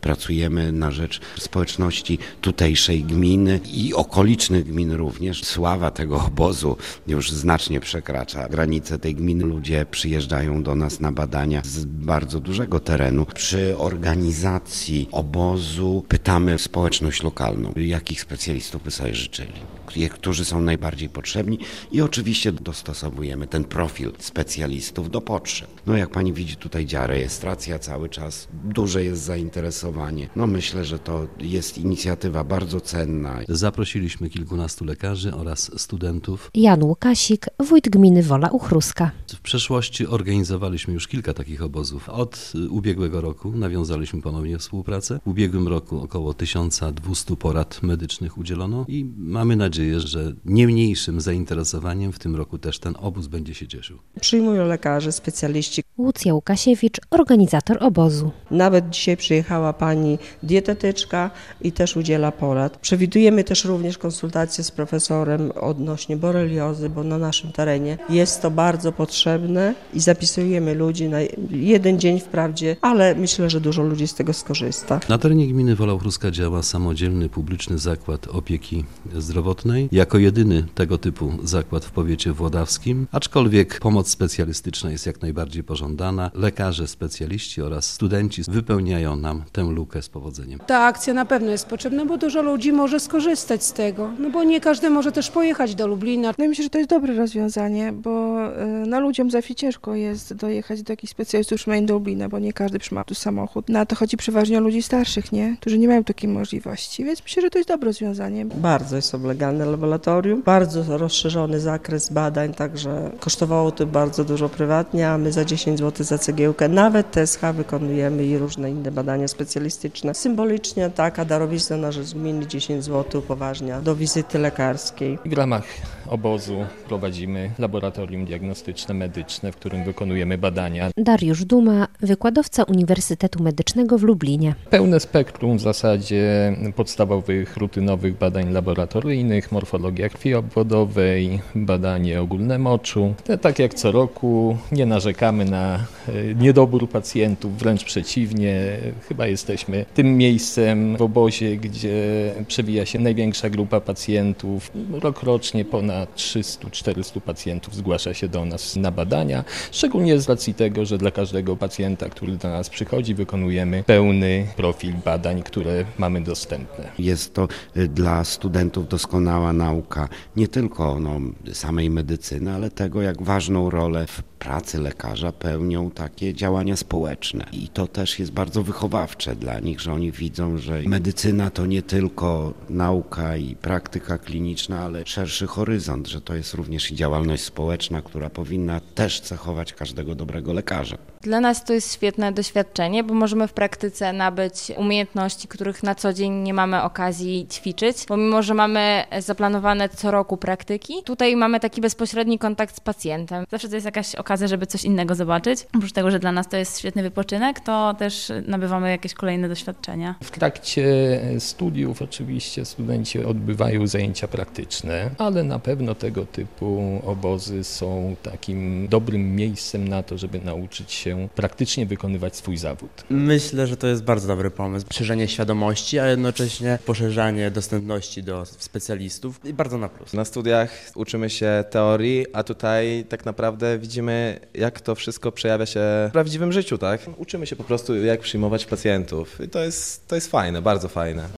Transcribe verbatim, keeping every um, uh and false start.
Pracujemy na rzecz społeczności tutejszej gminy i okolicznych gmin również. Sława tego obozu już znacznie przekracza granice tej gminy. Ludzie przyjeżdżają do nas na badania z bardzo dużego terenu. Przy organizacji obozu pytamy społeczność lokalną, jakich specjalistów by sobie życzyli, którzy są najbardziej potrzebni i oczywiście dostosowujemy ten profil specjalistów do potrzeb. No jak pani widzi, tutaj działa rejestracja cały czas, duże jest zainteresowanie. No myślę, że to jest inicjatywa bardzo cenna. Zaprosiliśmy kilkunastu lekarzy oraz studentów. Jan Łukasik, wójt gminy Wola Uchruska. W przeszłości organizowaliśmy już kilka takich obozów. Od ubiegłego roku nawiązaliśmy ponownie współpracę. W ubiegłym roku około tysiąc dwieście porad medycznych udzielono i mamy nadzieję, że nie mniejszym zainteresowaniem w tym roku też ten obóz będzie się cieszył. Przyjmują lekarze, specjaliści. Łucja Łukasiewicz, organizator obozu. Nawet dzisiaj przyjechała pani dietetyczka i też udziela porad. Przewidujemy też również konsultacje z profesorem odnośnie boreliozy, bo na naszym terenie jest to bardzo potrzebne i zapisujemy ludzi na jeden dzień wprawdzie, ale myślę, że dużo ludzi z tego skorzysta. Na terenie gminy Wola Uchruska działa samodzielny publiczny zakład opieki zdrowotnej. Jako jedyny tego typu zakład w powiecie włodawskim, aczkolwiek pomoc specjalistyczna jest jak najbardziej pożądana. Lekarze, specjaliści oraz studenci wypełniają nam tę lukę z powodzeniem. Ta akcja na pewno jest potrzebna, bo dużo ludzi może skorzystać z tego, no bo nie każdy może też pojechać do Lublina. No i myślę, że to jest dobre rozwiązanie, bo no, ludziom zawsze ciężko jest dojechać do jakichś specjalistów, przynajmniej do Lublina, bo nie każdy ma tu samochód. No a to chodzi przeważnie o ludzi starszych, nie? Którzy nie mają takiej możliwości, więc myślę, że to jest dobre rozwiązanie. Bardzo jest oblegalne laboratorium, bardzo rozszerzony zakres badań, także kosztowało to bardzo dużo prywatnie, a my za dziesięć złotych za cegiełkę, nawet T S H wykonujemy i różne inne badania specjalistyczne. Symbolicznie taka darowizna na rzecz gminy dziesięć złotych upoważnia do wizyty lekarskiej. W ramach obozu prowadzimy laboratorium diagnostyczne, medyczne, w którym wykonujemy badania. Dariusz Duma, wykładowca Uniwersytetu Medycznego w Lublinie. Pełne spektrum w zasadzie podstawowych, rutynowych badań laboratoryjnych, morfologia krwi obwodowej, badanie ogólne moczu. Tak jak co roku nie narzekamy na niedobór pacjentów, wręcz przeciwnie. Chyba jesteśmy tym miejscem w obozie, gdzie przewija się największa grupa pacjentów. Rokrocznie ponad trzysta czterysta pacjentów zgłasza się do nas na badania, szczególnie z racji tego, że dla każdego pacjenta, który do nas przychodzi, wykonujemy pełny profil badań, które mamy dostępne. Jest to dla studentów doskonała nauka, nie tylko no, samej medycyny, ale tego, jak ważną rolę w pracy lekarza pełnią takie działania społeczne. I to też jest bardzo wychowawcze dla nich, że oni widzą, że medycyna to nie tylko nauka i praktyka kliniczna, ale szerszy horyzont, że to jest również i działalność społeczna, która powinna też cechować każdego dobrego lekarza. Dla nas to jest świetne doświadczenie, bo możemy w praktyce nabyć umiejętności, których na co dzień nie mamy okazji ćwiczyć, pomimo że mamy zaplanowane co roku praktyki. Tutaj mamy taki bezpośredni kontakt z pacjentem. Zawsze to jest jakaś okazja, żeby coś innego zobaczyć. Oprócz tego, że dla nas to jest świetny wypoczynek, to też nabywamy jakieś kolejne doświadczenia. W trakcie studiów oczywiście studenci odbywają zajęcia praktyczne, ale na pewno tego typu obozy są takim dobrym miejscem na to, żeby nauczyć się praktycznie wykonywać swój zawód. Myślę, że to jest bardzo dobry pomysł. Poszerzenie świadomości, a jednocześnie poszerzanie dostępności do specjalistów i bardzo na plus. Na studiach uczymy się teorii, a tutaj tak naprawdę widzimy, jak to wszystko przejawia się w prawdziwym życiu, tak? Uczymy się po prostu, jak przyjmować pacjentów i to jest, to jest fajne, bardzo fajne.